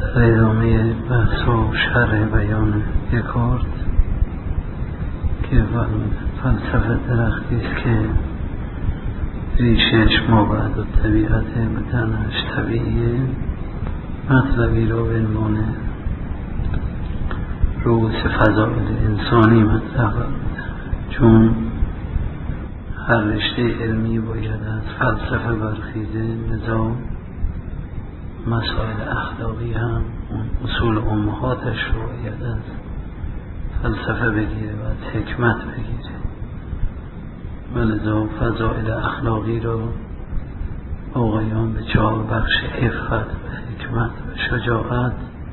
در ادامه بحث و شرح بیان دکارت که فلسفه درختی است که ریشش مابعد و طبیعت بدنش طبیعیه، مطلبی را به عنوان رؤوس فضائل انسانی مطرح بود. چون هر رشته علمی باید از فلسفه برخیزه، لذا مسائل اخلاقی هم اصول امهاتش رو باید از فلسفه بگیره و از حکمت بگیره، ولذا فضائل اخلاقی را آقایان به 4 بخش عفت و حکمت و شجاعت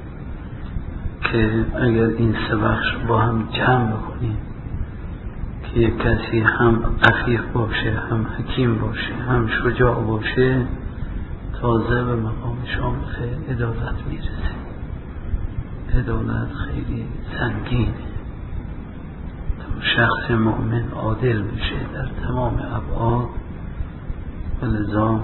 که اگر این 3 بخش با هم جمع بکنیم که یک کسی هم عفیف باشه، هم حکیم باشه، هم شجاع باشه، تازه به مقام شامخ عدالت میرسه. عدالت خیلی سنگینه تا شخص مؤمن عادل بشه در تمام ابعاد، ولذا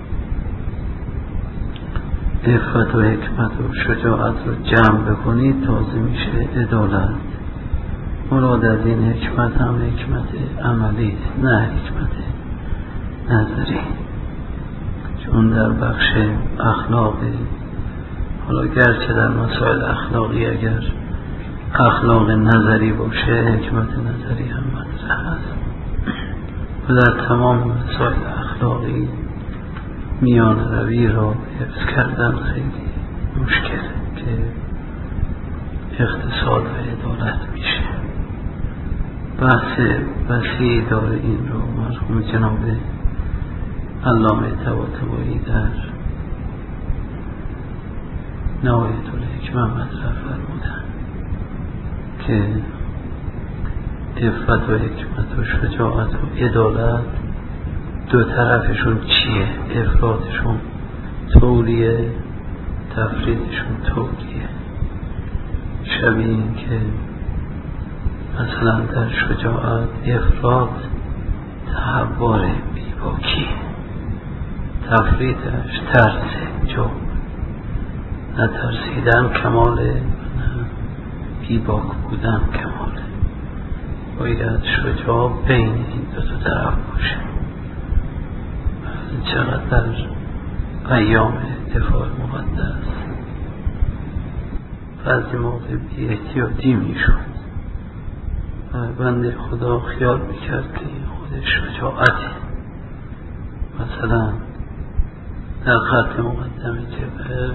عفت و حکمت و شجاعت رو جمع بکنید تازه میشه عدالت. مراد از این حکمت هم حکمت عملی است، نه حکمت نظری. چون در بخش اخلاقی، حالا گرچه در مسائل اخلاقی اگر اخلاق نظری باشه، حکمت نظری هم مطرح است و در تمام مسائل اخلاقی میان روی را حفظ کردن خیلی مشکله که اقتصاد و عدالت میشه. بحث وسیعی داره. این رو مرحوم جناب علامه طباطبایی در نهایت الحکمه مطرح فرمودن که عفت و حکمت و شجاعت و عدالت دو طرفشون چیه؟ افرادشون تولیه، تفریدشون تولیه. شبیه این که مثلا در شجاعت افراد تحور بیباکی، تفریدش ترس جو، نترسیدن کماله، نه بیباک بودن کماله. باید شجاع بین این دو طرف باشه. چقدر در ایام دفاع مقدس بعضی موقع بی احتیاطی میشد و بنده خدا خیال میکرد که این خود شجاعتی. مثلا در خط مقدم جبهه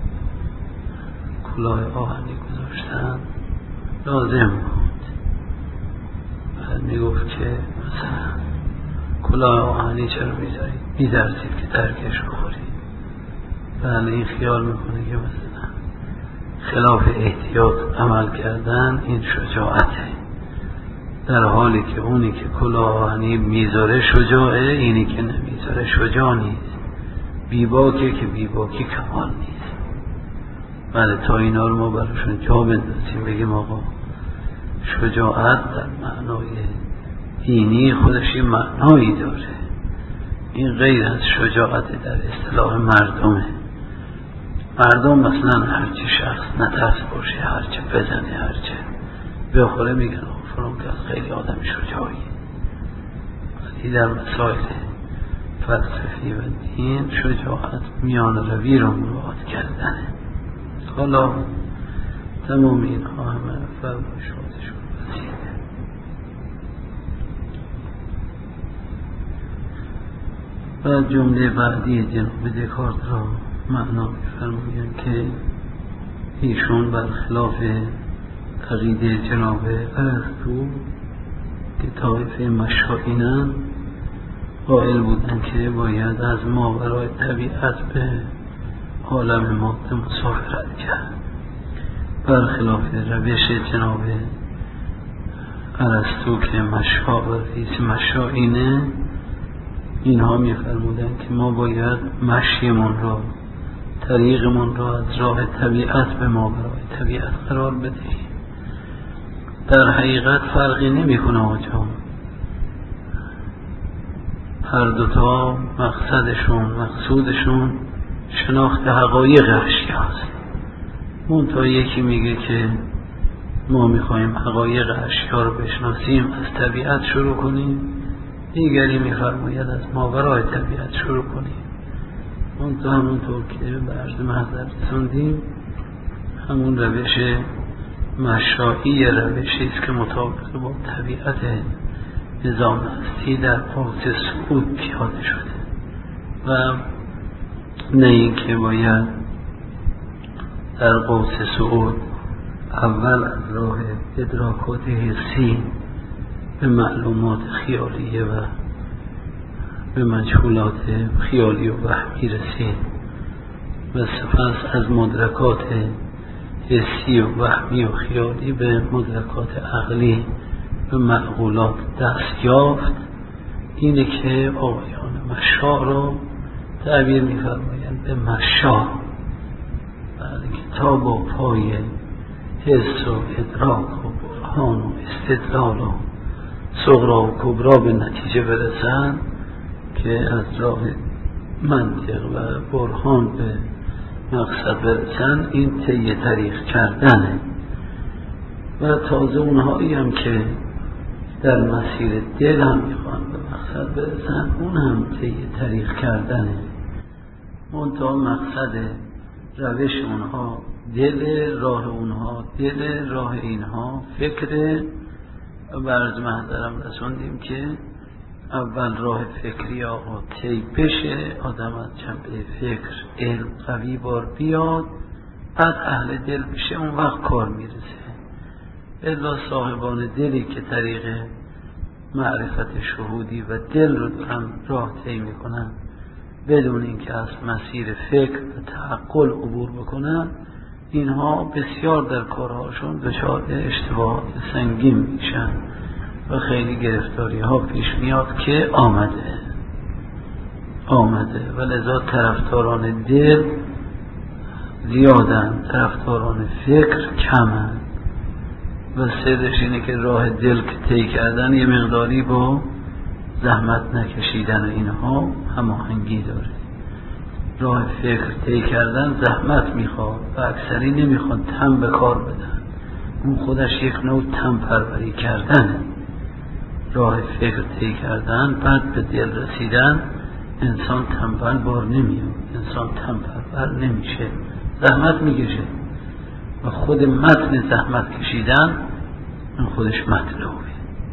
کلاه آهنی گذاشتن لازم بود. بعد میگفت که مثلا کلاه آهنی چرا میذارید؟ میدرسید که ترکش بخورید. بله، این خیال میکنه که مثلا خلاف احتیاط عمل کردن این شجاعته، در حالی که اونی که کلاه آهنی میذاره شجاعه، اینی که نمیذاره شجاع نیست، بیباکه که بیباکی کمال نیست. بله، تا اینا رو ما براشون جا بندازیم، بگیم آقا شجاعت در معنای دینی خودش یه معنایی داره، این غیر از شجاعت در اصطلاح مردمه. مردم مثلا هرچی شخص نترس باشه، هرچه بزنه، هرچه بخوره، میگن فرام که از خیلی آدم شجاعی. ولی در مسائل فلسفی و دین شجاعت میان روی رو مراعات کردنه. حالا تمام اینها همه فرمایشاتشون وسیعه. و جمله بعدی جناب دکارت را معنا می‌فرمایند که ایشون برخلاف عقیده جناب ارسطو که طایفه مشائینن قائل بودن که باید از ماورای طبیعت به عالم ماده مسافرت کرد. برخلاف روش جناب ارسطو که مشا و رئیس مشائینه، اینها می‌فرمودن که ما باید مشیمون را، طریقمون را از راه طبیعت به ماورای طبیعت قرار بدهیم. در حقیقت فرقی نمی‌کنه آقا، هر دوتا مقصودشون شناخت حقایق اشیاست. منتها یکی میگه که ما میخوایم حقایق اشیا رو بشناسیم، از طبیعت شروع کنیم. دیگری میفرماید از ماورای طبیعت شروع کنیم. منتها همونطور که به عرض محضر رسوندیم، همون روش مشایی روشی است که مطابق با طبیعت نظام هستی در قوس صعود پیاده شده و نه اینکه باید در قوس صعود اول از راه ادراکات حسی به معلومات خیالیه و به مجهولات خیالی و وهمی رسید و سپس از مدرکات حسی و وهمی و خیالی به مدرکات عقلی به معقولات دست یافت. اینه که آقایان مشا رو تعبیر می‌فرمایند به مشا، بله، که تا با پای حس و ادراک و برهان و استدلال و صغرا و کبرا به نتیجه برسن که از راه منطق و برهان به مقصد برسن. این طی طریق کردنه و تازه اونهایی هم که در مسیر دل هم میخوان به مقصد برسن، اون هم طی طریق کردنه. منتها مقصد روش اونها دل، راه اونها دل، راه اینها فکره. و برز محضرم رسوندیم که اول راه فکری آقا طی بشه، آدم از جنبه فکر علم قوی بار بیاد، بعد اهل دل بشه، اون وقت کار میرسه. الا صاحبان دلی که طریق معرفت شهودی و دل رو هم راه طی میکنن بدون اینکه از مسیر فکر و تعقل عبور بکنن، اینها بسیار در کارهاشون دچار اشتباهات سنگین میشن و خیلی گرفتاری ها پیش میاد که آمده و لذا طرفداران دل زیادن، طرفداران فکر کمن و سرش اینه که راه دل که طی کردن یه مقداری با زحمت نکشیدن اینها هماهنگی داره. راه فکر طی کردن زحمت میخواد و اکثری نمیخواد تن به کار بدن، اون خودش یک نوع تن پروری کردنه. راه فکر طی کردن بعد به دل رسیدن، انسان تنبل بار نمیاد، انسان تن پرور نمیشه، زحمت میکشه و خود متن زحمت کشیدن این خودش مطلوبه.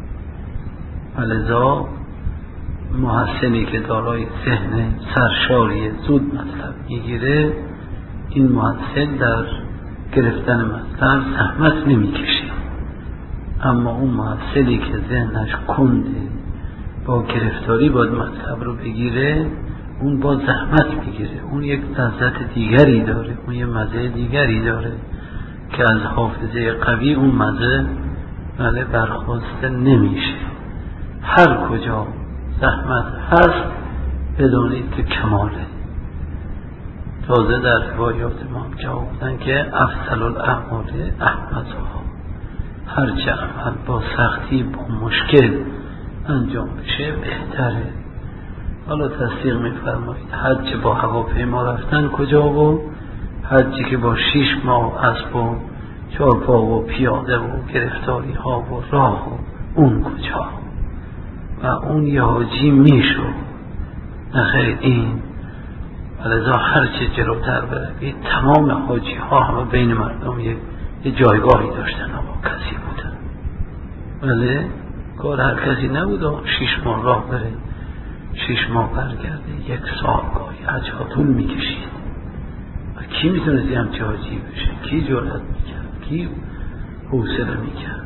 ولذا محسنی که دارای ذهن سرشاری زود مطلب میگیره، این محسن در گرفتن مطلب زحمت نمیکشه. اما اون محسنی که ذهنش کنده با گرفتاری باید مطلب رو بگیره، اون با زحمت میگیره، اون یک لذت دیگری داره، اون یک مزه دیگری داره که از حافظه قوی اون مزه برخواسته نمیشه. هر کجا زحمت هست بدونید که کماله. تازه در روایات ما جا بودن که افضل الاعمال احمدها، هرچه عمل با سختی با مشکل انجام بشه بهتره. حالا تصدیق میفرمایید حج با هواپیما رفتن کجا و حجی که با 6 ماه اسب و 4 پا و پیاده و گرفتاری ها و راه و اون کجا؟ و اون یه حاجی میشو نخیر این. ولذا هرچه جلوتر بروید تمام حاجی ها همه بین مردم یه جایگاهی داشتن و کسی بودن، ولی کار هر کسی نبود و 6 ماه راه بره 6 ماه برگرده، 1 سال گاهی حجها طول میکشید و کی میتونست یه همچه حاجی بشه؟ کی جرأت میکرد؟ کی حوصله میکرد؟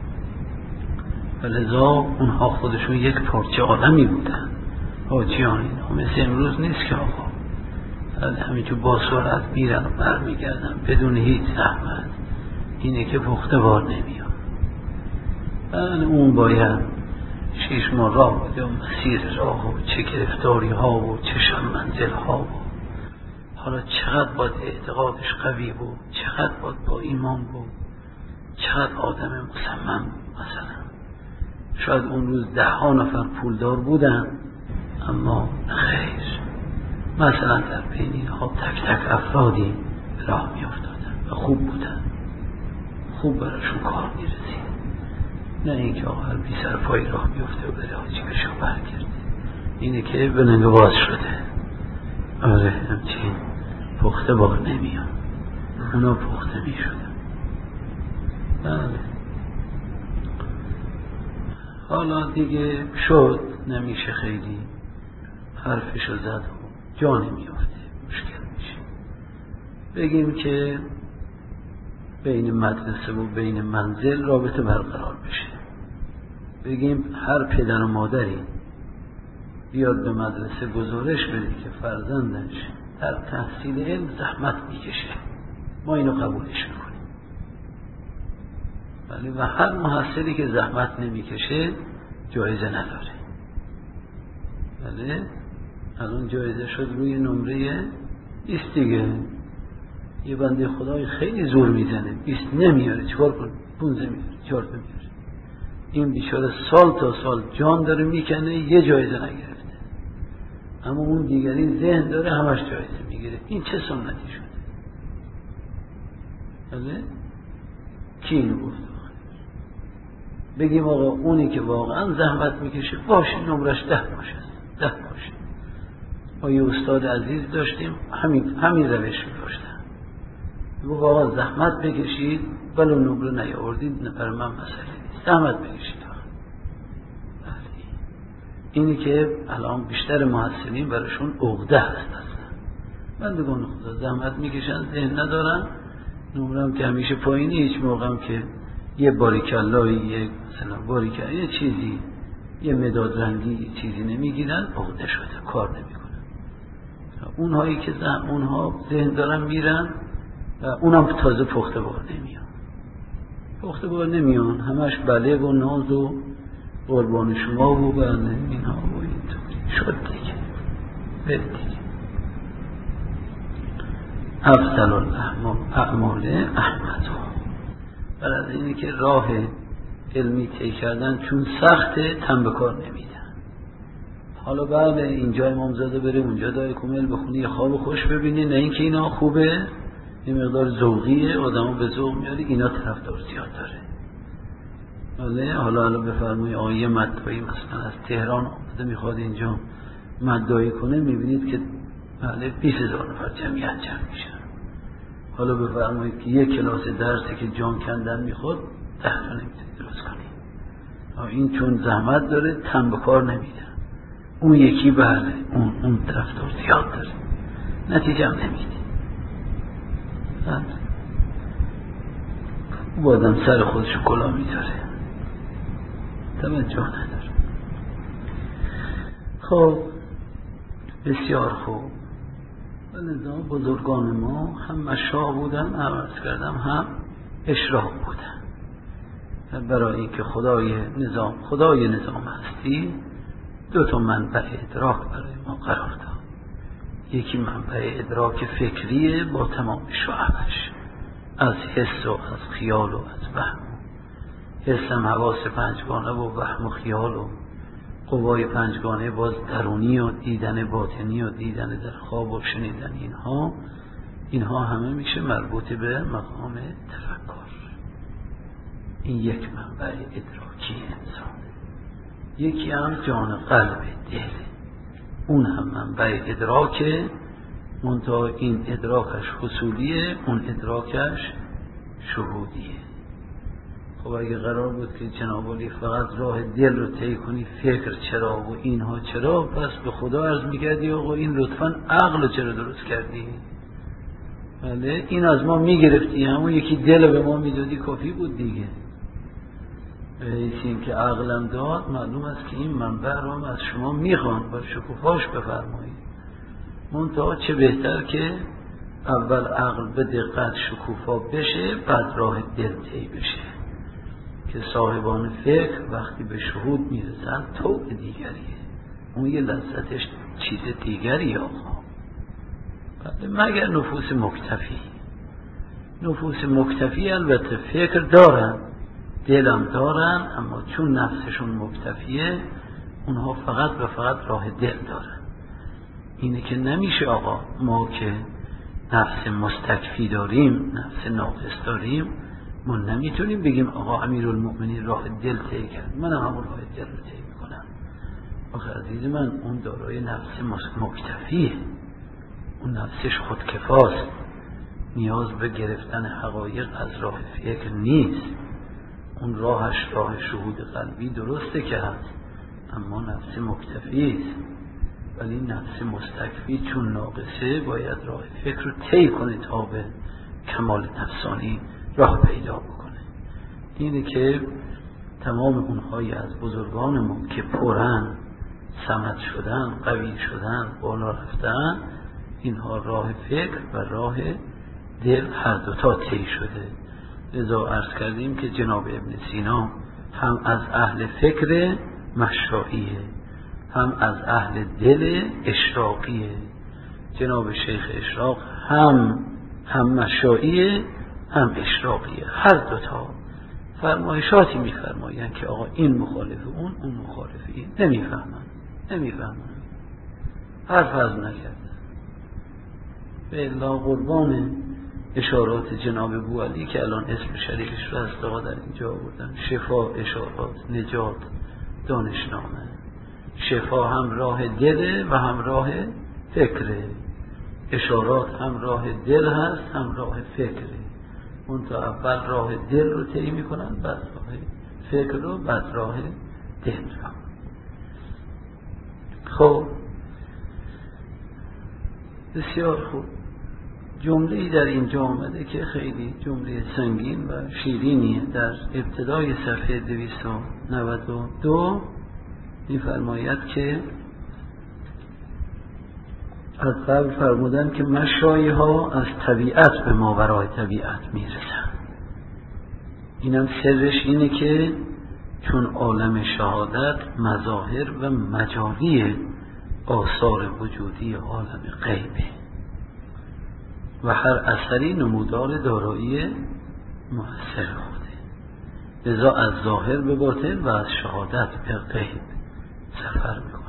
ولذا اونها خودشون یک پارچه آدمی بودن حاجیان. اینا مثل امروز نیست که آقا همینجور با سرعت میرن و برمیگردن بدون هیچ زحمت. اینه که پخته بار نمیاد. بله اون باید 6 ماه راه بده و مسیر راه و چه گرفتاری ها و چه منزل ها و حالا چقدر باید اعتقادش قوی بود، چقدر باید با ایمان بود، چقدر آدم مصمم بود. مثلا شاید اون روز 10 نفر پولدار بودن اما خیر، مثلا در بین اینها تک تک افرادی راه می افتادن خوب بودن، خوب براشون کار میرسید، نه اینکه آقا هر بی سر پای راه بیفته و بره حاجی بشه و برگرده. اینه که به نگه باز شده. آره همچین پخته بار نمیان، اونا پخته میشدن. بله حالا دیگه شد، نمیشه خیلی حرفشو زد و جا نمیافته، مشکل میشه. بگیم که بین مدرسه و بین منزل رابطه برقرار بشه. بگیم هر پدر و مادری بیاد به مدرسه گزارش بده که فرزندش در تحصیل علم زحمت میکشه، ما اینو قبولش میکنیم. ولی و هر محصلی که زحمت نمیکشه جایزه نداره. ولی الان جایزه شد روی نمره 20 دیگه. یه بنده خدای خیلی زور میزنه 20 نمیاره، چیکار کنه؟ 15 میاره، 14 میاره. این بیچاره سال تا سال جان داره میکنه، یه جایزه نگرفته. اما اون دیگری ذهن داره همش جایزه میگیره. این چه سنتی شده؟ بله؟ کی اینو گفت؟ بگیم آقا اونی که واقعا زحمت میکشه باشه نمرش 10 باشه، 10 باشه. ما یه استاد عزیز داشتیم همین روش می‌داشتن. میگه واقعا زحمت بکشید ولو نمره نیاوردید برای من مسئله نیست، زحمت بکشید. اینی که الان بیشتر محصلین براشون عقده هست اصلا. بندگان خدا زحمت میکشن، ذهن ندارن، نمرم که همیشه پایینه، هیچ موقعم که یه باریکلایی، یه مثلا باریکلایی، یه چیزی، یه مداد رنگی، یه چیزی نمیگیرن، عقده شده، کار نمیکنن. اونهایی که اونها ذهن دارن میرن و اونم تازه پخته بار نمیان. پخته بار نمیان، همش بله و ناز و قربان شما و بله اینها و اینطوری شد دیگه. دیگه افضل الاعمال احمد. بعد از اینه که راه علمی طی کردن چون سخته تن به کار نمیدن. حالا بعد اینجا امامزاده بره اونجا دای کمیل بخونی یه خواب خوش ببینی، نه اینکه اینا خوبه، یه مقدار ذوقیه، آدمو به ذوق میاری، اینا طرفدار زیاد داره. حالا بفرمایید آیه مدعی مثلا از تهران آمده میخواد اینجا مدعی کنه، میبینید که 20,000 نفر جمعیت جمع میشن. حالا بفرمایید که یک کلاس درسی که جان کندن میخواد 10 تا نمیتونید درست کنید. این چون زحمت داره تن به کار نمیده. اون یکی بله اون طرفدار زیاد داره، نتیجه هم نمیده. او آدم سر خودشو کلا میذاره، توجه نداره. خب بسیار خوب. و لذا بزرگان ما هم مشاء بودن، عرض کردم هم اشراق بودن. برای اینکه خدای نظام هستی 2 منبع ادراک برای ما قرار داد. یکی منبع ادراک فکریه با تمام شعبش، از حس و از خیال و از وهم. حس هم حواس 5گانه و وهم و خیال و قوای 5گانه باز درونی و دیدن باطنی و دیدن در خواب و شنیدن اینها همه میشه مربوط به مقام تفکر. این یک منبع ادراکی انسان. یکی هم جان قلب دل، اون هم منبع ادراکه، منتها این ادراکش حصولیه، اون ادراکش شهودیه. خب اگه قرار بود که جناب علی فقط راه دل رو طی کنی، فکر چرا و اینها چرا، پس به خدا عرض میکردی آقا این لطفاً عقل چرا درست کردی؟ بله این از ما میگرفتی، همون یکی دل به ما میدادی کافی بود دیگه. این که عقلم داد معلوم است که این منبع رو از شما میخوان با شکوفاش بفرمایید. منتها چه بهتر که اول عقل به دقت شکوفا بشه، بعد راه دل طی بشه، که صاحبان فکر وقتی به شهود میرسن طوع دیگریه، اون یه لذتش چیز دیگری آقا. مگر نفوس مکتفی البته فکر دارن، دلم دارن، اما چون نفسشون مکتفیه اونها فقط و فقط راه دل دارن. اینه که نمیشه آقا ما که نفس مستکفی داریم، نفس ناقص داریم، ما نمیتونیم بگیم آقا امیرالمؤمنین راه دل طی کرد، منم همون راه دل رو طی میکنم. آخه عزیز من اون دارای نفس مکتفیه، اون نفسش خودکفاست، نیاز به گرفتن حقایق از راه فکر نیست. اون راهش راه شهود قلبی درسته که هست، اما نفس مکتفی است. ولی نفس مستکفی چون ناقصه باید راه فکر رو طی کنه تا به کمال نفسانی راه پیدا بکنه. اینه که تمام اونهایی از بزرگان ما که پرن، صمد شدن، قوی شدن، بالا رفتن، اینها راه فکر و راه دل هر دوتا طی شده. لذا عرض کردیم که جناب ابن سینا هم از اهل فکر مشاییه، هم از اهل دل اشراقیه. جناب شیخ اشراق هم مشاییه هم اشراقیه، هر دوتا فرمایشاتی میفرماین که آقا این مخالف اون مخالف این. نمیفهمن حرف از نکرده. به الا قربان اشارات جناب بوعلی که الان اسم شریکش رو از دقا در اینجا آوردن، شفا اشارات نجات دانشنامه. شفا هم راه دله و هم راه فکره، اشارات هم راه دل هست هم راه فکره. اون تا اول راه دل رو طی میکنن، بعد راه فکر رو، بعد راه دل رو. خب بسیار خوب. جمله‌ای در اینجا آمده که خیلی جمله سنگین و شیرینیه. در ابتدای صفحه 292 می‌فرماید که از قبل فرمودن که مشایی ها از طبیعت به ماورای طبیعت میرسن. اینم سرش اینه که چون عالم شهادت مظاهر و مجالی آثار وجودی عالم غیبه و هر اثری نمودار دارایی مؤثر خوده، لذا از ظاهر به باطن و از شهادت به غیب سفر میکنه.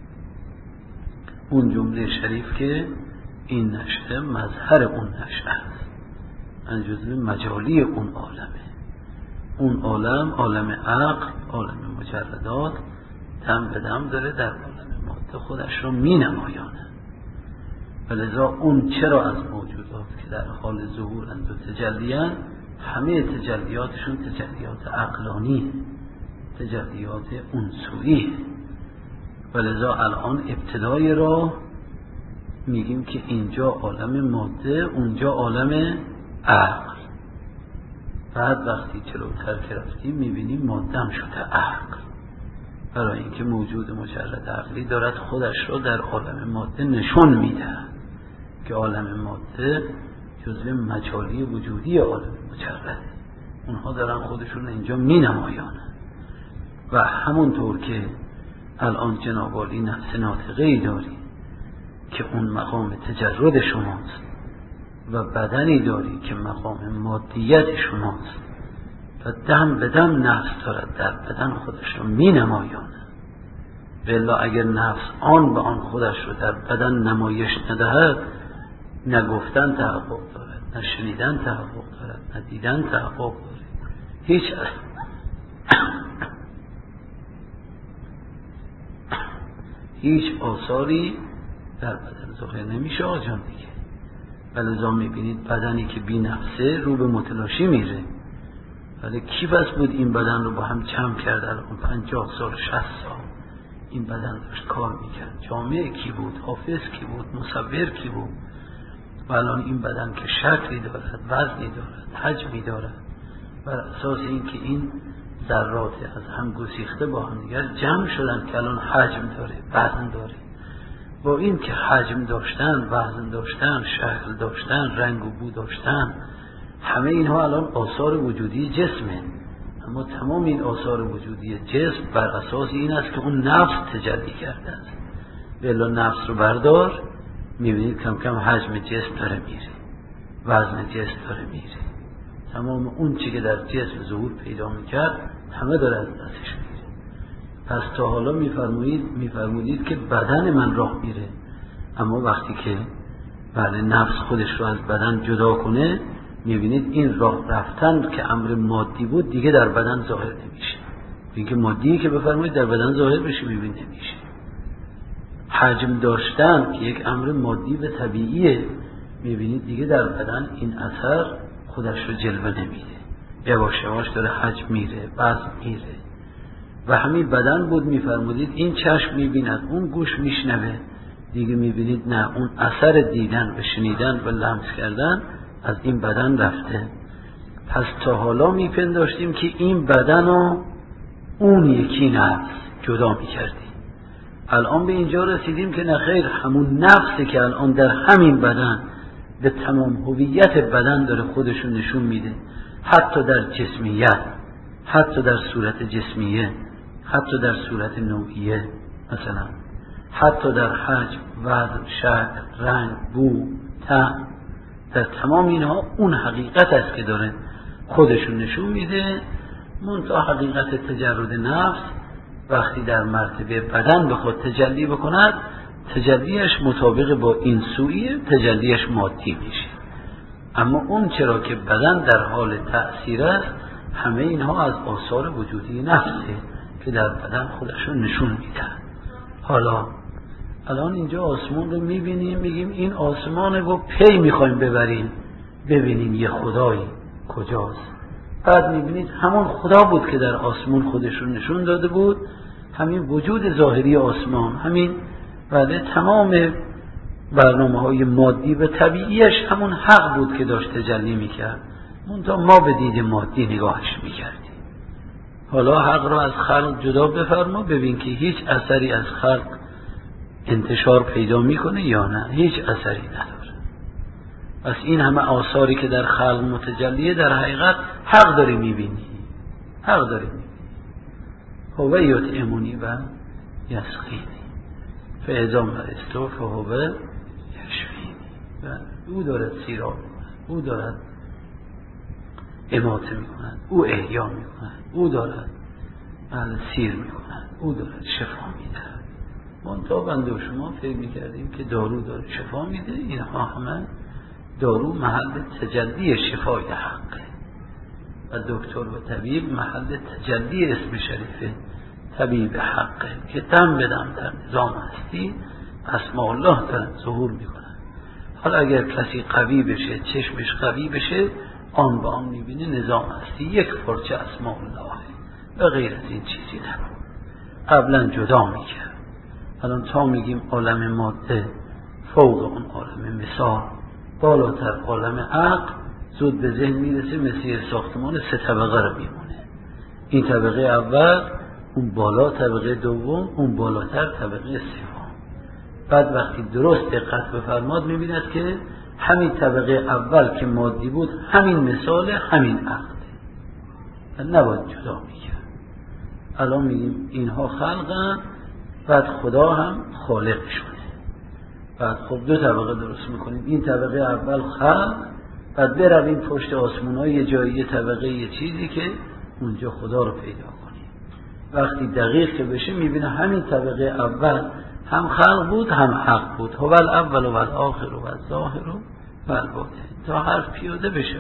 اون جمله شریف که این نشأه مظهر اون نشأه است، از جزء مجالی اون عالمه. اون عالم عقل، عالم مجردات دم به دم داره در عالم ماده خودش رو می نمایانه. ولذا اون چرا از موجودات که در حال ظهورند و تجلیان، همه تجلیاتشون تجلیات عقلانی، تجلیات انسویی. ولذا الان ابتدای راه میگیم که اینجا عالم ماده، اونجا عالم عقل. بعد وقتی جلوتر که رفتیم میبینیم ماده هم شده عقل، برای اینکه موجود مجرد عقلی دارد خودش رو در عالم ماده نشون میده که عالم ماده جزء مجالی وجودی عالم مجرده. اونها دارن خودشون اینجا می نمایانن. و همونطور که الان جناب عالی نفس ناطقه ای داری که اون مقام تجرد شماست و بدنی داری که مقام مادیت شماست و دم به دم نفس دارد در بدن خودش رو می نمایانه. بلا اگر نفس آن به آن خودش رو در بدن نمایش ندهد، نه گفتن تحقق دارد، نه شنیدن تحقق دارد، نه دیدن تحقق دارد. هیچ آثاری در بدن ظاهر نمیشه آجان دیگه. ولذا میبینید بدنی که بی نفسه رو به متلاشی میره. ولی کی بس بود این بدن رو با هم جمع کرد؟ الان 50 سال 60 سال این بدن داشت کار میکرد. جامعه کی بود؟ حافظ کی بود؟ مصور کی بود؟ و الان این بدن که شکلی دارد، وزنی دارد، حجمی دارد، بر اساس این که این ذرات از هم گسیخته با هم دیگر جمع شدن که الان حجم داره، وزن داره. با این که حجم داشتن، وزن داشتن، شکل داشتن، رنگ و بو داشتن، همه اینها الان آثار وجودی جسمه. اما تمام این آثار وجودی جسم بر اساس این است که اون نفس تجلی کرده است. بلا نفس رو بردار، میبینید کم کم حجم جسم داره میره، وزن جسم داره میره، تمام اون چی که در جسم ظهور پیدا میکرد همه داره از دستش میره. پس تا حالا میفرمودید که بدن من راه میره، اما وقتی که بله نفس خودش رو از بدن جدا کنه، میبینید این راه رفتن که امر مادی بود دیگه در بدن ظاهر نمیشه. اینکه مادی که بفرمایید در بدن ظاهر بشه میبینید نمیشه. حجم داشتن که یک امر مادی و طبیعیه، میبینید دیگه در بدن این اثر خودش رو جلوه نمیده، یواش یواش داره حجم میره، وزن میره. و همین بدن بود میفرمودید این چشم میبیند، اون گوش میشنوه، دیگه میبینید نه، اون اثر دیدن و شنیدن و لمس کردن از این بدن رفته. پس تا حالا میپنداشتیم که این بدن رو اون یکی نفس جدا میکردیم، الان به اینجا رسیدیم که نه خیر، همون نفسی که الان در همین بدن به تمام هویت بدن داره خودشون نشون میده، حتی در جسمیت، حتی در صورت جسمیه، حتی در صورت نوعیه، مثلا حتی در حجم، وزن، شکل، رنگ، بو، طعم، در تمام اینها اون حقیقت است که داره خودشون نشون میده. منتها حقیقت تجرد نفس وقتی در مرتبه بدن به خود تجلی بکند، تجلیش مطابق با این سویه، تجلیش مادی میشه. اما اون چرا که بدن در حال تأثیر است، همه اینها از آثار وجودی نفسه که در بدن خودشون نشون میدن. حالا الان اینجا آسمان رو میبینیم، میگیم این آسمان رو پی میخوایم ببریم، ببینیم یه خدایی کجاست. بعد میبینید همون خدا بود که در آسمان خودشون نشون داده بود، همین وجود ظاهری آسمان، همین بله تمام برنامه‌های مادی و طبیعیش همون حق بود که داشت تجلی میکرد، منتها ما به دید مادی نگاهش میکردیم. حالا حق را از خلق جدا بفرما، ببین که هیچ اثری از خلق انتشار پیدا میکنه یا نه، هیچ اثری نداره. پس این همه آثاری که در خلق متجلیه در حقیقت حق داری میبینی، حق داری میبینی. هو یطعمنی و یسقینی فاذا مرضت فهو یشفینی. و او دارد سیراب میکند، او دارد اماته میکند، او احیا میکند، او دارد سیر میکند، او دارد شفا میدهد. منتها بنده و شما فکر میکردیم که دارو داره شفا میده. اینها همه دارو محل تجلی شفای حقه و دکتر و طبیب محل تجلی اسم شریف طبیب حقه که دم به دم در نظام هستی اسماء الله دارن ظهور میکنن. حالا اگر کسی قوی بشه، چشمش قوی بشه، آن به آن میبینه نظام هستی یک پرچه اسماء الله و غیر از این چیزی نبود. قبلا جدا میکرد، الان تا میگیم عالم ماده فوق اون عالم مثال، بالاتر عالم عقل، زود به ذهن میرسه مثل ساختمان 3 طبقه رو میمونه. این طبقه اول، اون بالا طبقه دوم، اون بالاتر طبقه سوم. بعد وقتی درست دقت بفرماد میبیند که همین طبقه اول که مادی بود همین مثال همین عقله، نباید جدا میکرد. الان میگیم اینها خلقن، بعد خدا هم خالقشونه. بعد خب 2 طبقه درست میکنیم، این طبقه اول خلق، بعد برویم پشت آسمون های یه جایی طبقه یه چیزی که اونجا خدا رو پیدا کنیم. وقتی دقیق که بشه میبینه همین طبقه اول هم خلق بود هم حق بود. هو الاول و الاخر و الظاهر و الباطن، تا حرف پیاده بشه.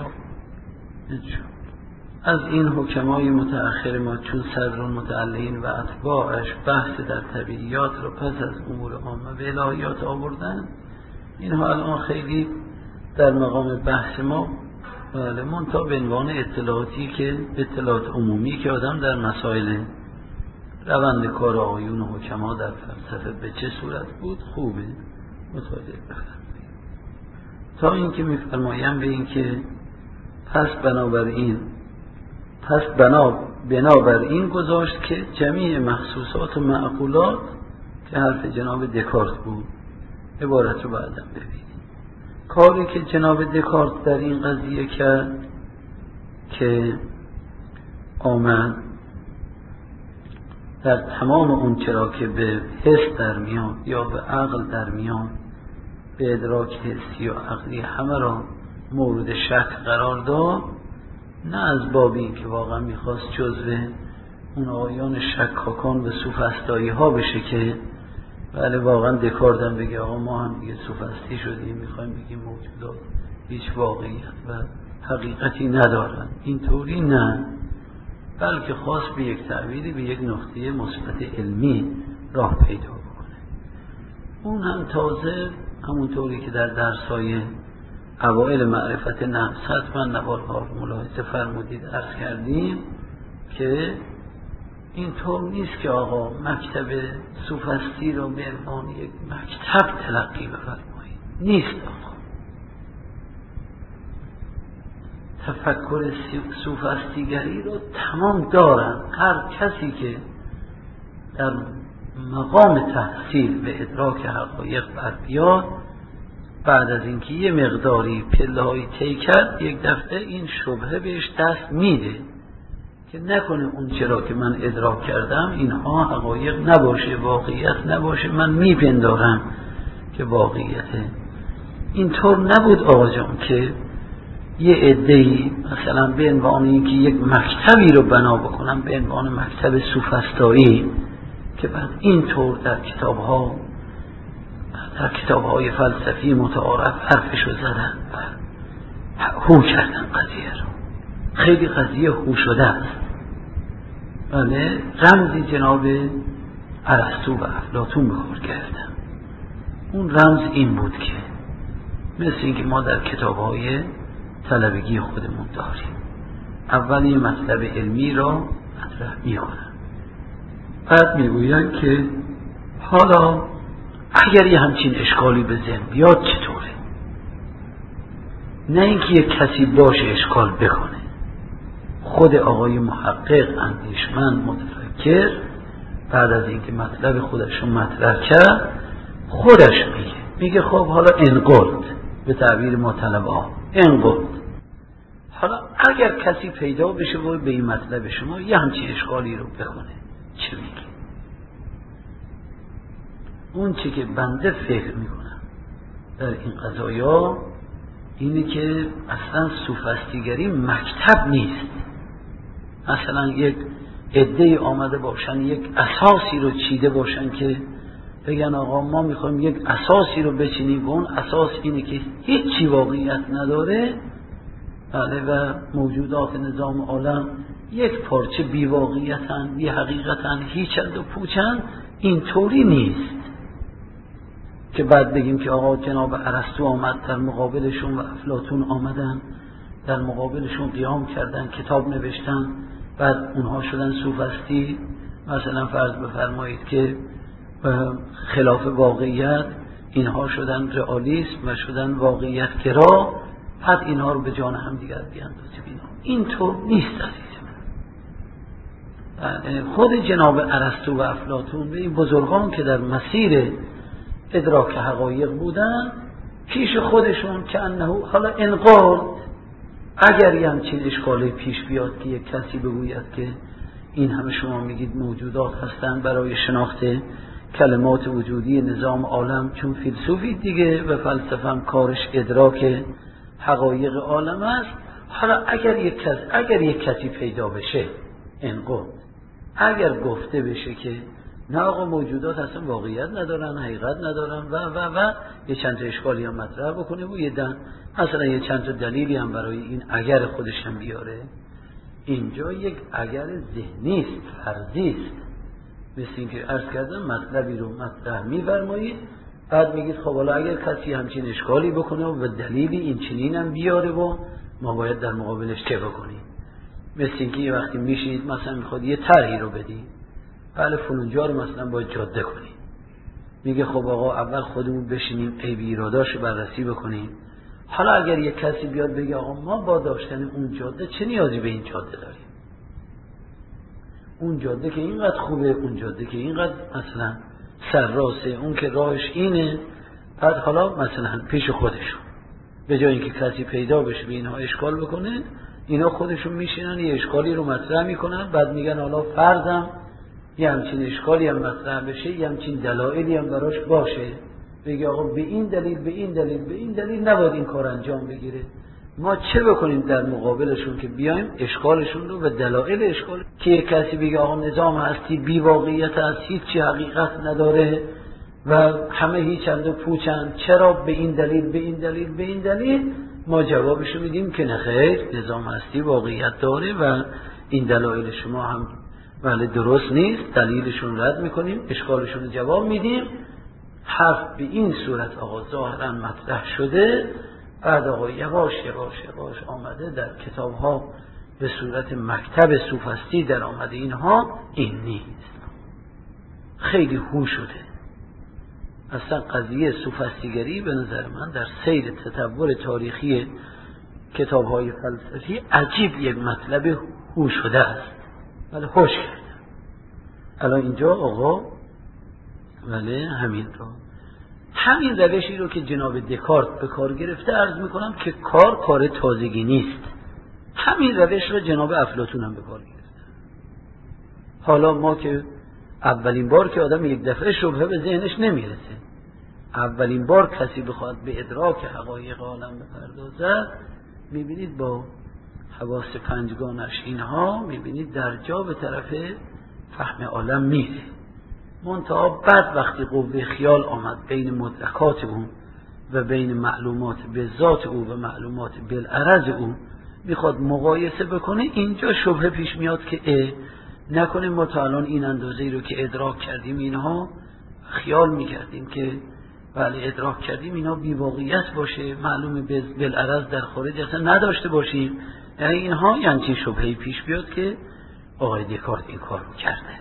از این حکمای متأخر ما چون صدر المتعلین و اتباعش بحث در طبیعیات رو پس از امور عامه به الهیات آوردن، اینها الان خیلی در مقام بحث ما منتها به عنوان اطلاعاتی که اطلاعات عمومی که آدم در مسائل روند کار آقایون و حکما در فلسفه به چه صورت بود خوبه متوجه بفرمایید. تا اینکه میفرمایم به این که پس بنابراین گذاشت که جمیع محسوسات و معقولات، که حرف جناب دکارت بود، عبارت رو بعدم ببینید. کاری که جناب دکارت در این قضیه کرد که آمد در تمام اون چرا که به حس در میان یا به عقل در میان، به ادراک حسی و عقلی همه را مورد شک قرار داد، نه از باب این که واقعا میخواست جزو اون آیان شکاکان و سوفسطایی ها بشه که بله واقعا دکاردم بگه آقا ما هم دیگه سوفستی شدیم، میخوایم بگیم موجودات هیچ واقعیت و حقیقتی ندارن. اینطوری نه، بلکه خاص به یک تعبیری به یک نقطه مثبت علمی راه پیدا بکنه. اون هم تازه همونطوری که در درس‌های اوائل معرفت نفس حتما نوارها ملاحظه فرمودید عرض کردیم که اینطور نیست که آقا مکتب سوفستی رو به عنوان یک مکتب تلقی بفرمایید. نیست آقا. تفکر سوفستیگری رو تمام دارن. هر کسی که در مقام تحصیل به ادراک حقایق بر بیاد، بعد از اینکه یه مقداری پله‌های طی کرد، یک دفعه این شبهه بهش دست میده که نکنه اون چرا که من ادراک کردم اینها حقایق نباشه، واقعیت نباشه، من میپندارم که واقعیته. اینطور نبود آقا جان که یه عده‌ای مثلا به عنوان اینکه یک مکتبی رو بنا بکنم به عنوان مکتب سوفسطایی که بعد اینطور در کتاب‌های فلسفی متعارف حرفشو زدن و هو کردن قضیه رو. خیلی قضیه هو شده است. بله رمزی جناب ارسطو و افلاطون به کار گرفتن. اون رمز این بود که مثل اینکه ما در کتاب‌های طلبگی خودمون داریم، اول یه مطلب علمی را مطرح می‌کنن، بعد میگوین که حالا اگر یه همچین اشکالی به ذهن بیاد چطوره؟ نه اینکه یک کسی باشه اشکال بکنه. خود آقای محقق اندیشمند متفکر بعد از اینکه مطلب خودش رو مطرح کرد خودش میگه خب حالا انقلت، به تعبیر ما طلبه‌ها انقلت، حالا اگر کسی پیدا بشه و به این مطلب شما یه همچین اشکالی رو بکنه چه میگه؟ اون چه که بنده فکر میکنم در این قضایا اینه که اصلا سوفسطیگری مکتب نیست. مثلا یک عده‌ای آمده باشن یک اساسی رو چیده باشن که بگن آقا ما میخوایم یک اساسی رو بچینیم و اون اساس اینه که هیچی واقعیت نداره، بله، و موجودات نظام عالم یک پارچه بی‌واقعیتن، بی حقیقتن، هیچند و پوچند. اینطوری نیست که بعد بگیم که آقا جناب ارسطو آمد در مقابلشون و افلاطون آمدن در مقابلشون قیام کردن، کتاب نوشتن، بعد اونها شدن سوفستی. مثلا فرض بفرمایید که خلاف واقعیت اینها شدن رئالیسم و شدن واقعیت گرا، بعد اینها رو به جان هم دیگر بیاندازیم. اینطور نیست عزیز من. خود جناب ارسطو و افلاطون و این بزرگان که در مسیر ادراک حقایق بودن پیش خودشون که انه حالا انقاد اگر یه همچین اشکالی پیش بیاد که یک کسی بگوید که این همه شما میگید موجودات هستن برای شناخت کلمات وجودی نظام عالم، چون فیلسوفی دیگه و فلسفه هم کارش ادراک حقایق عالم است. حالا اگر یک کسی پیدا بشه انقاد، اگر گفته بشه که نه آقا موجودات اصلا واقعیت ندارن، حقیقت ندارن و یه چند تا اشکالی هم مطرح بکنه و مثلا یه چند تا دلیلی هم برای این اگر خودش هم بیاره، اینجا یک اگر ذهنی است، فرضی است. مثل اینکه عرض کردم مطلبی رو مطرح می‌فرمایید، بعد میگید خب حالا اگر کسی همچین اشکالی بکنه و دلیلی این چنین هم بیاره و ما باید در مقابلش چه بکنیم؟ مثل اینکه یه وقتی میشید مثلا میخواد یه طرحی رو بدید، بله فلانجا رو مثلا باید جاده کنیم، میگه خب آقا اول خودمون بشینیم عیب ایراداشو بررسی بکنیم، حالا اگر یک کسی بیاد بگه آقا ما با داشتن اون جاده چه نیازی به این جاده داریم، اون جاده که اینقدر خوبه، اون جاده که اینقدر مثلا سرراسه، اون که راهش اینه، بعد حالا مثلا پیش خودشون به جای اینکه کسی پیدا بشه به اینها اشکال بکنه، اینا خودشون میشینن یه اشکالی رو مطرح میکنن، بعد میگن حالا فرضم یه همچین اشکالی هم مطرح بشه، یه همچین دلایلی هم براش باشه، بگه آقا به این دلیل به این دلیل به این دلیل نباید این کار انجام بگیره. ما چه بکنیم در مقابلشون که بیایم اشکالشون رو و دلایل اشکال که یک کسی بگه آقا نظام هستی بی واقعیت است، هیچ چی حقیقت نداره، و همه هیچند و پوچند، چرا؟ به این دلیل به این دلیل به این دلیل. ما جوابشو میدیم که نخیر، نظام هستی واقعیت داره و این دلایل شما هم ولی درست نیست، دلیلشون رد میکنیم، اشکالشون رو جواب میدیم. حرف به این صورت آقا ظاهرا مطرح شده، بعد آقا یواش یواش یواش آمده در کتاب ها به صورت مکتب سوفستی در آمده. اینها این نیست، خیلی هو شده. اصلا قضیه سوفستیگری به نظر من در سیر تطور تاریخی کتاب های فلسفی عجیب یک مطلب هو شده است، ولی هوش کرده. الان اینجا آقا ولی همین روشی رو که جناب دکارت به کار گرفته عرض میکنم که کار تازگی نیست. همین روش رو جناب افلاطون هم به کار گرفته. حالا ما که اولین بار که آدم یک دفعه شبهه به ذهنش نمیرسه، اولین بار کسی بخواد به ادراک حقایق عالم بپردازد، میبینید با حواس پنجگانش اینها میبینید در جا به طرف فهم عالم میره. منتها بعد وقتی قوه خیال آمد بین مدرکات او و بین معلومات به ذات او و معلومات بالعرض او میخواد مقایسه بکنه، اینجا شبهه پیش میاد که نکنیم ما تا الان این اندازه‌ای رو که ادراک کردیم اینها خیال میکردیم که ولی ادراک کردیم اینا بی واقعیت باشه، معلوم بالعرض در خارج اصلا نداشته باشیم. یعنی اینها یعنی شبهه‌ای پیش بیاد که آقای دکارت این کار رو کرده.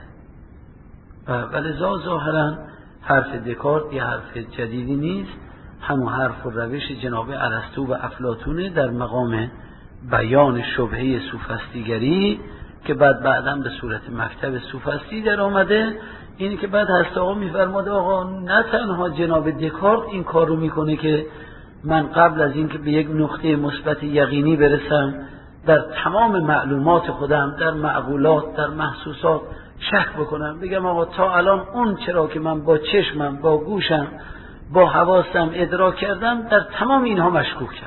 ولی ظاهرا حرف دکارت یه حرف جدیدی نیست، همون حرف و روش جناب ارسطو و افلاطون در مقام بیان شبهه سوفسطیگری که بعداً به صورت مکتب سوفسطی در آمده. اینی که بعد هست آقا میفرماده آقا نه تنها جناب دکارت این کار رو میکنه که من قبل از این که به یک نقطه مثبت یقینی برسم در تمام معلومات خودم، در معقولات، در محسوسات شک بکنم، بگم آقا تا الان اون چرا که من با چشمم، با گوشم، با حواسم ادراک کردم در تمام اینها مشکوکم،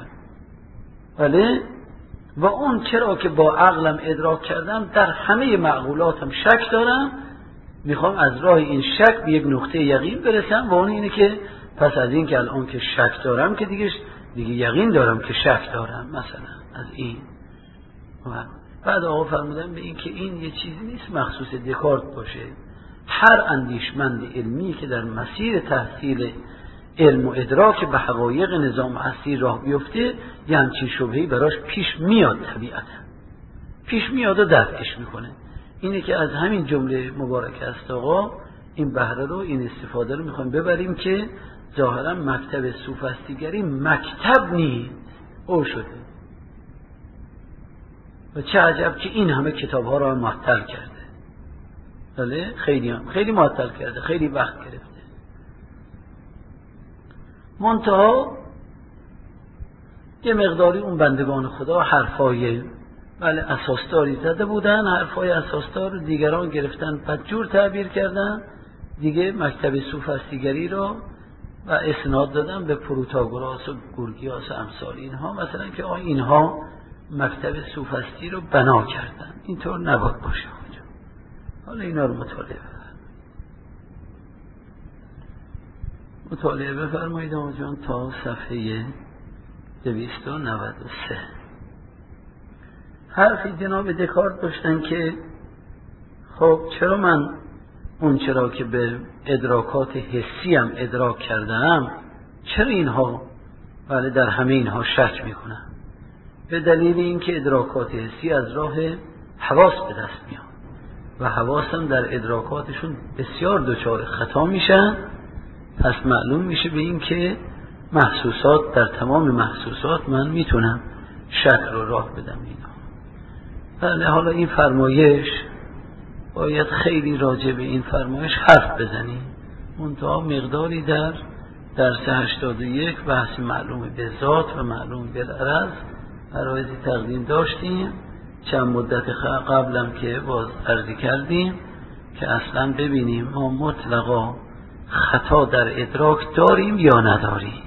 ولی و اون چرا که با عقلم ادراک کردم در همه معقولاتم شک دارم، میخوام از راه این شک به یک نقطه یقین برسم و اون اینه که پس از این که الان که شک دارم که دیگه یقین دارم که شک دارم مثلا از این. بعد آقا فرمودن به این که این یه چیزی نیست مخصوص دکارت باشه، هر اندیشمند علمی که در مسیر تحصیل علم و ادراک به حقایق نظام هستی راه بیفته یه همچین شبهه‌ای براش پیش میاد، طبیعتا پیش میاد و دفعش میکنه. اینه که از همین جمله مبارک است آقا این بهره رو، این استفاده رو میخوایم ببریم که ظاهرا مکتب سوفسطیگری مکتب نیست، او شده. و چه عجب که این همه کتاب ها رو معطل کرده، بله خیلی معطل کرده، خیلی وقت گرفته. منتها یه مقداری اون بندگان خدا حرفای بله اساسداری زده بودن، حرفای اساسدار رو دیگران گرفتن بدجور تعبیر کردن دیگه، مکتب سوفسطیگری رو و اسناد دادن به پروتاگوراس و گورگیاس و امثال اینها، مثلا که اینها مکتب سوفسطی رو بنا کردن. اینطور نباید باشه. حالا اینا رو مطالعه بفرمایید آموزان تا صفحه 293. حرفی جناب دکارت داشتن که خب چرا من اون چرا که به ادراکات حسی هم ادراک کردم چرا اینها ولی در همه اینها شک میکنم؟ به دلیل اینکه ادراکات حسی از راه حواس به دست میاد و حواسم در ادراکاتشون بسیار دچار خطا میشن، پس معلوم میشه به این که محسوسات در تمام محسوسات من میتونم شک رو راه بدم اینا. بله حالا این فرمایش باید خیلی راجع به این فرمایش حرف بزنیم، منتها مقداری در درس 81 بحث معلوم به ذات و معلوم بالعرض عرایزی تقدیم داشتیم، چند مدت قبلم که باز عرضی کردیم که اصلا ببینیم ما مطلقا خطا در ادراک داریم یا نداریم.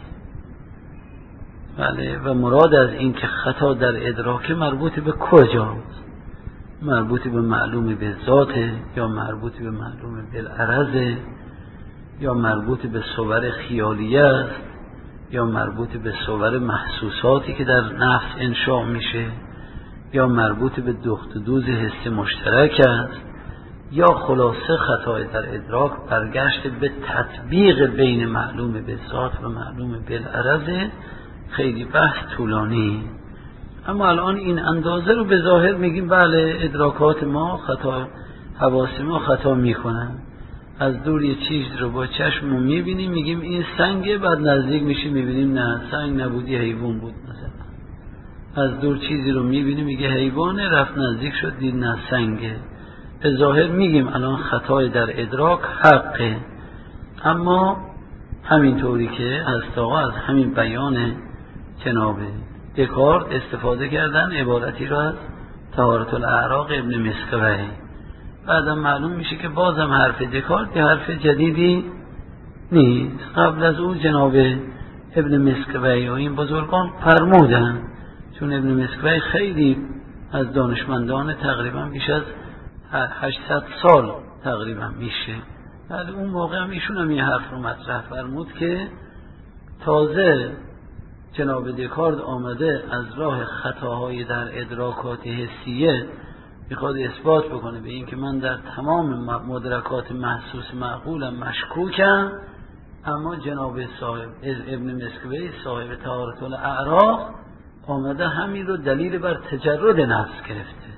بله و مراد از این که خطا در ادراک مربوط به کجاست؟ مربوط به معلوم به ذات یا مربوط به معلوم بالعرض یا مربوط به صور خیالیه است یا مربوط به صور محسوساتی که در نفس انشاء میشه یا مربوط به دخت و دوز حس مشترک است یا خلاصه خطای در ادراک برگشت به تطبیق بین معلوم به ذات و معلوم بالعرض. خیلی بحث طولانی. اما الان این اندازه رو به ظاهر میگیم بله ادراکات ما خطا، حواس ما خطا میکنن. از دور یه چیز رو با چشم میبینیم میگیم این سنگه، بعد نزدیک میشیم میبینیم نه سنگ نبودی حیوان بود مثلا. از دور چیزی رو میبینیم میگه حیوانه، رفت نزدیک شد دید نه سنگه. به ظاهر میگیم الان خطای در ادراک حقه، اما همینطوری که هست آقا از همین بیان جناب دکارت استفاده کردن عبارتی را از طهارت الاعراق ابن مسکوی. بعدم معلوم میشه که بازم حرف دکارت یه حرف جدیدی نیست. قبل از او جناب ابن مسکوی و این بزرگان فرمودن، چون ابن مسکوی خیلی از دانشمندان تقریبا بیش از 800 سال تقریبا میشه. بعد اون موقع هم ایشون هم این حرف رو مطرح فرمود که تازه جناب دکارت آمده از راه خطاهای در ادراکات حسیه میخواد اثبات بکنه به این که من در تمام مدرکات محسوس معقولم مشکوکم، اما جناب صاحب ابن مسکوی صاحب طهارت الاعراق آمده همین رو دلیل بر تجرد نفس گرفته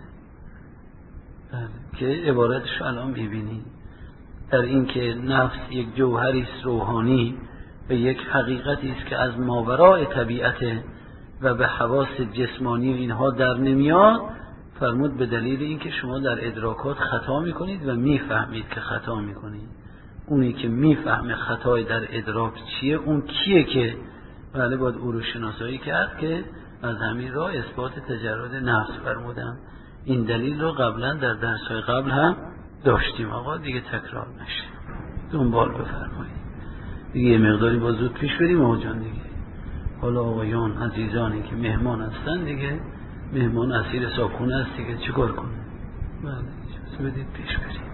که عبارتش الان میبینی در این که نفس یک جوهری است روحانی و یک حقیقتی است که از ماوراء طبیعته و به حواس جسمانی و اینها در نمیاد. فرمود به دلیل اینکه شما در ادراکات خطا میکنید و میفهمید که خطا میکنید. اونی که میفهمه خطای در ادراک چیه اون کیه که بله باید او رو شناسایی کرد که از همین راه اثبات تجرد نفس فرمودم. این دلیل رو قبلا در درس‌های قبل هم داشتیم آقا، دیگه تکرار نشه، دنبال بفرمایید دیگه. یه مقداری با زود پیش بریم آقا جان دیگه. حالا آقایان عزیزانی که مهمان هستن دیگه، مهمان اسیر صابخونه است دیگه، چیکار کنه؟ بله اجازه بدید پیش بریم.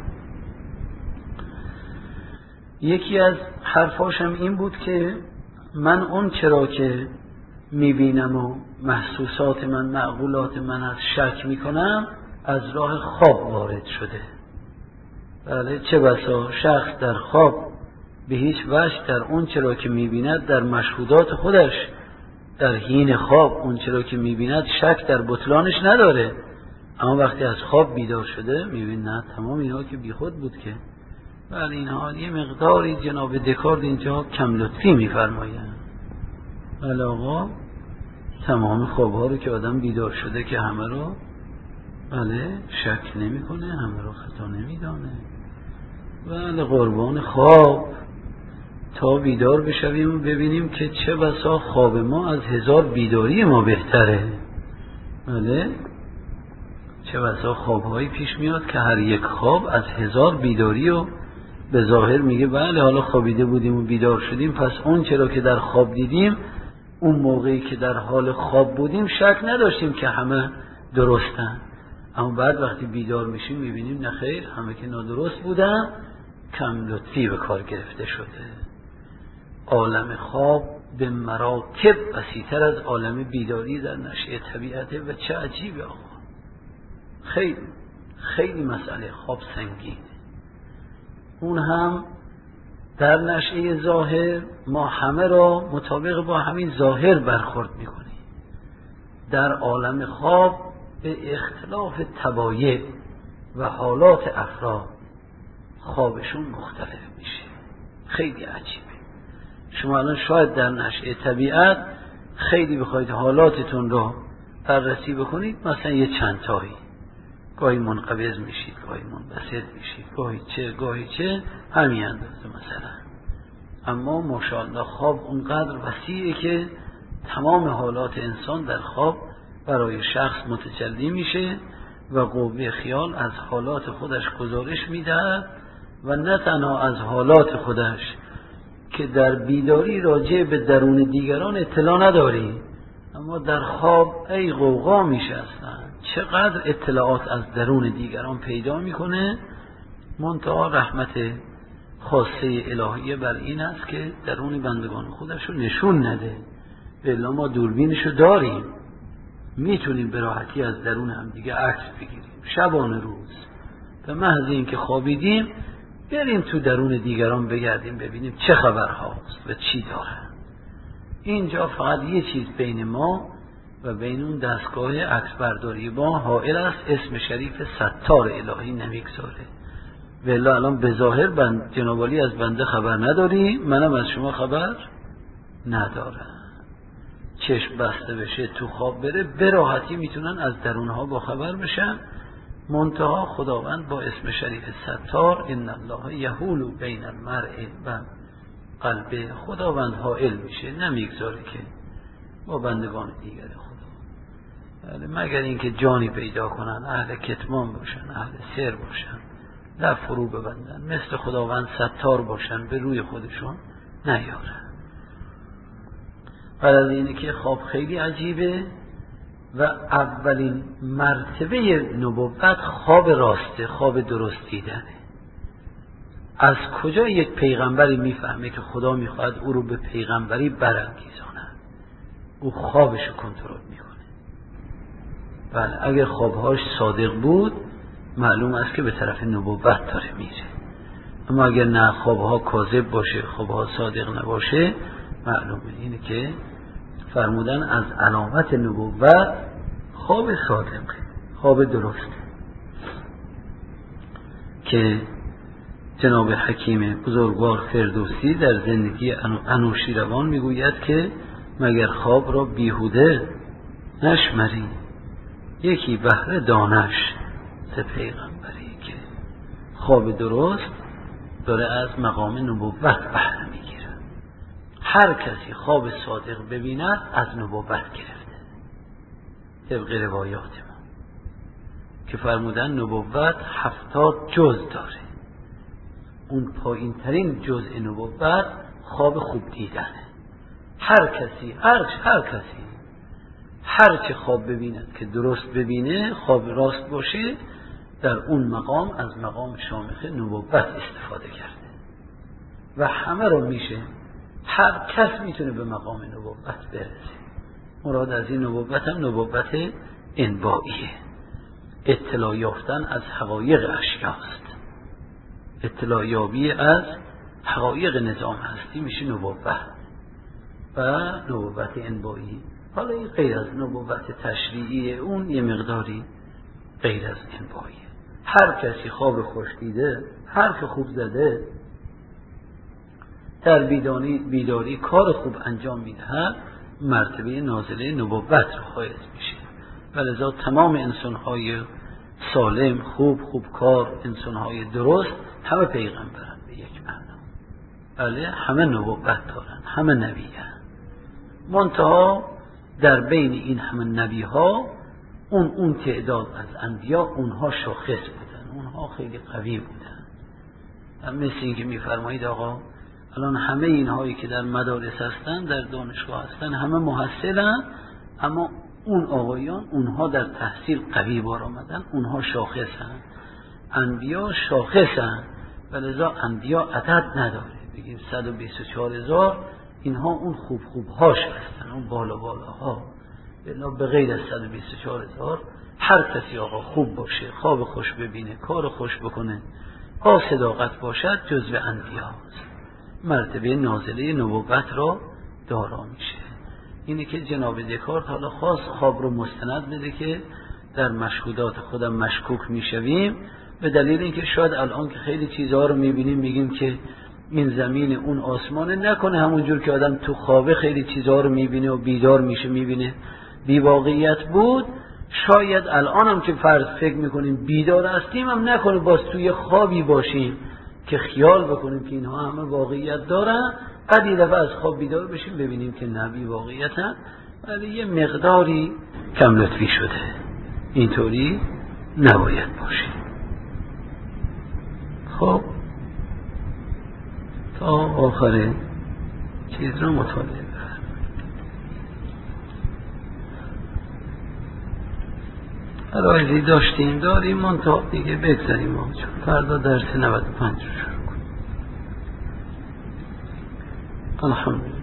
یکی از حرفاشم این بود که من اون چرا که میبینم و محسوسات من معقولات من از شک میکنم از راه خواب وارد شده. بله چه بسا شخص در خواب به هیچ وجه در اون چرا که میبیند در مشهودات خودش در حین خواب اون چرا که میبیند شک در بطلانش نداره، اما وقتی از خواب بیدار شده میبین نه تمام اینها که بی خود بود که. بله اینها یه مقداری جناب دکارت اینجا کم لطفی میفرمایند. بله آقا تمام خوابها رو که آدم بیدار شده که همه رو بله شک نمی کنه، همه رو خطا نمیدانه. بله قربان خواب تا بیدار بشویم و ببینیم که چه بسا خواب ما از 1000 بیداری ما بهتره. بله چه بسا خوابهایی پیش میاد که هر یک خواب از 1000 بیداری و به ظاهر میگه بله حالا خوابیده بودیم و بیدار شدیم، پس اون چرا که در خواب دیدیم اون موقعی که در حال خواب بودیم شک نداشتیم که همه درستن، اما بعد وقتی بیدار میشیم میبینیم نه خیر همه که نادرست بودن، کم لطفی به کار گرفته شده. عالم خواب به مراتب وسیع‌تر از عالم بیداری در نشأه طبیعته و چه عجیبه آقا. خیلی خیلی مسئله خواب سنگینه. اون هم در نشأه ظاهر ما همه را مطابق با همین ظاهر برخورد میکنیم. در عالم خواب به اختلاف طبایع و حالات افراد خوابشون مختلف میشه. خیلی عجیبه. شما الان شاید در نشأه طبیعت خیلی بخواید حالاتتون رو بررسی بکنید، مثلا یه چند تایی گاهی منقبض میشید، گاهی منبسط میشید، گاهی چه همین اندازه مثلا. اما ماشاءالله خواب اونقدر وسیعه که تمام حالات انسان در خواب برای شخص متجلی میشه و قوه خیال از حالات خودش گزارش میدهد و نه تنها از حالات خودش که در بیداری راجع به درون دیگران اطلاع نداری، اما در خواب ای غوغا میشه اصلا چقدر اطلاعات از درون دیگران پیدا میکنه. منتها رحمت خاصه الهیه بر این است که درون بندگان خودش رو نشون نده. الا ما دوربینشو داریم، میتونیم به راحتی از درون هم دیگه عکس بگیریم شبانه روز. به محض اینکه خوابیدیم بریم تو درون دیگران بگردیم ببینیم چه خبرهاست و چی دارن. اینجا فقط یه چیز بین ما و بین اون دستگاه عکس برداری ما حائل است، اسم شریف ستار الهی نمیگذاره. والله الان به ظاهر جناب عالی از بنده خبر نداری، منم از شما خبر ندارم. چشم بسته بشه تو خواب بره به راحتی میتونن از درونها با خبر بشن. منتها خداوند با اسم شریف ستار ان الله یحول بین المرء و قلبه، خداوند حائل میشه، نمیگذاره که با بندگان دیگر خدا، مگر اینکه جانی پیدا کنن، اهل کتمان باشن، اهل سر باشن، در فرو ببندن، مثل خداوند ستار باشن، به روی خودشون نیارن. برای اینه که خواب خیلی عجیبه و اولین مرتبه نبوت خواب راسته، خواب درست دیدنه. از کجا یک پیغمبری میفهمه که خدا میخواد او رو به پیغمبری برانگیزونه؟ او خوابشو کنترل میکنه. بله، اگر خوابهاش صادق بود معلوم است که به طرف نبوت داره میره. اما اگر نه خوابها کاذب باشه، خوابها صادق نباشه، معلومه. اینه که فرمودن از علامت نبوت خواب صادق، خواب درست، که جناب حکیم بزرگوار فردوسی در زندگی انوشیروان میگوید که مگر خواب را بیهوده نشمری، یکی بهر دانش ز پیغمبری. که خواب درست داره از مقام نبوت بهره میگیره. هر کسی خواب صادق ببیند از نبوت گرفته، طبق روایات ما که فرمودن نبوت 70 جز داره. اون پایین ترین جزء نبوت خواب خوب دیدنه. هر کسی هر چه خواب ببیند که درست ببینه، خواب راست باشه، در اون مقام از مقام شامخ نبوت استفاده کرده و همه رو میشه، هر کس میتونه به مقام نبوت برسه. مراد از این نبوت هم نبوت انبائیه، اطلاع یافتن از حقایق اشیاست. اطلاع یابی از حقایق نظام هستی میشه نبوت و نبوت انبایی. حالا این غیر از نبوت تشریعی، اون یه مقداری غیر از انباییه. هر کسی خواب خوش دیده، حرف خوب زده، در بیداری کار خوب انجام میدهد، مرتبه نازله نبوت رو حائز میشه. ولذا تمام انسانهای سالم، خوب کار، انسانهای درست، همه پیغمبرن به یک معنا. بله، همه نبوت دارن، همه نبیان. منتها در بین این همه نبی ها اون تعداد از انبیا، اونها شاخص بودن، اونها خیلی قوی بودن. مثل این که میفرمایید آقا الان همه اینهایی که در مدارس هستن، در دانشگاه هستن، همه محصلن، اما اون آقایان اونها در تحصیل قوی بار آمدن، اونها شاخصن. انبیا شاخصن، ولذا انبیا عدد نداره، بگیم 124,000، اینها اون خوبهاش هستن، اون بالاها. به غیر از 124,000 هر کسی آقا خوب باشه، خواب خوش ببینه، کار خوش بکنه، با صداقت باشد، جزو انبیاست، مرتبه نازله نبوت را دارا میشه. اینه که جناب دکارت حالا خاص خواب رو مستند بده که در مشهودات خودم مشکوک میشویم، به دلیل اینکه شاید الان که خیلی چیزها رو میبینیم میگیم که این زمین اون آسمانه، نکنه همونجور که آدم تو خوابه خیلی چیزها رو میبینه و بیدار میشه میبینه بی واقعیت بود، شاید الان هم که فرض فکر میکنیم بیدار هستیم هم نکنه باز توی خوابی باشیم که خیال بکنیم که اینها همه واقعیت دارن، بعد یه دفعه از خواب بیدار بشیم ببینیم که نه بی واقعیتن، ولی یه مقداری کم لطفی شده. اینطوری نباید باشه. خب تا آخر چیز رو مطالعه داشتیم داریم منطقه دیگه بگذاریم، چون فردا درس 95 رو شروع کنیم. الحمدلله.